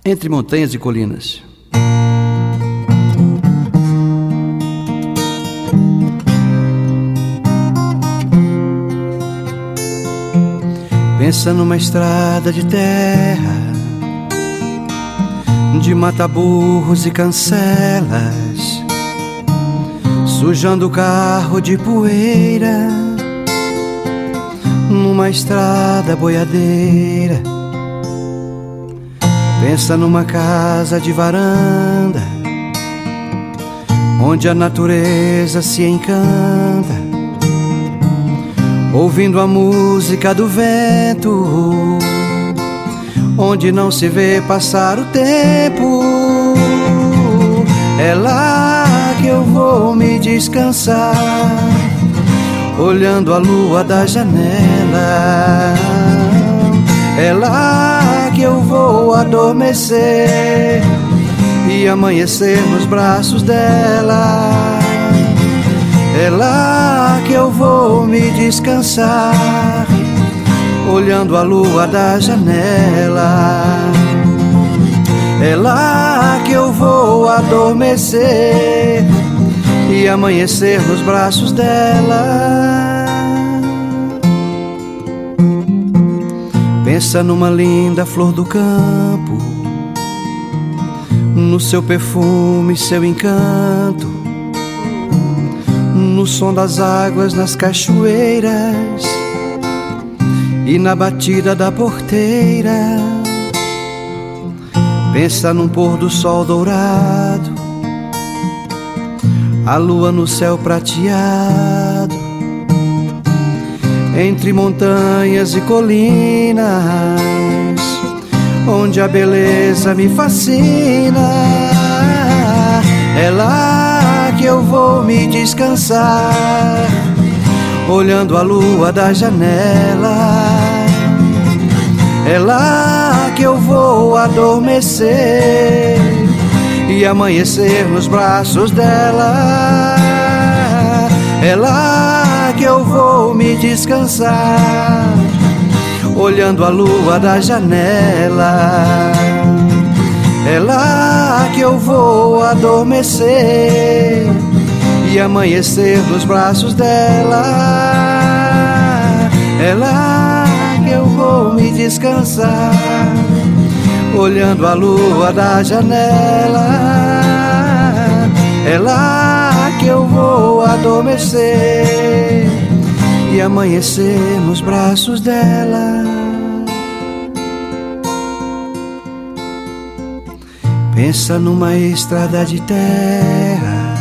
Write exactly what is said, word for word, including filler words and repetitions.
entre montanhas e colinas. Pensa numa estrada de terra, de mata-burros e cancelas, sujando o carro de poeira, numa estrada boiadeira. Pensa numa casa de varanda, onde a natureza se encanta, ouvindo a música do vento, onde não se vê passar o tempo. É lá que eu vou me descansar, olhando a lua da janela. É lá que eu vou adormecer e amanhecer nos braços dela. É lá que eu vou me descansar, olhando a lua da janela. É lá que eu vou adormecer e amanhecer nos braços dela. Pensa numa linda flor do campo, no seu perfume, seu encanto, no som das águas nas cachoeiras e na batida da porteira. Pensa num pôr do sol dourado, a lua no céu prateado, entre montanhas e colinas, onde a beleza me fascina. É lá que eu vou me descansar, olhando a lua da janela. É lá que eu vou adormecer e amanhecer nos braços dela. É lá que eu vou me descansar, olhando a lua da janela. É lá que eu vou adormecer e amanhecer nos braços dela. É lá que eu vou me descansar, olhando a lua da janela. É lá que eu vou adormecer e amanhecer nos braços dela. Pensa numa estrada de terra,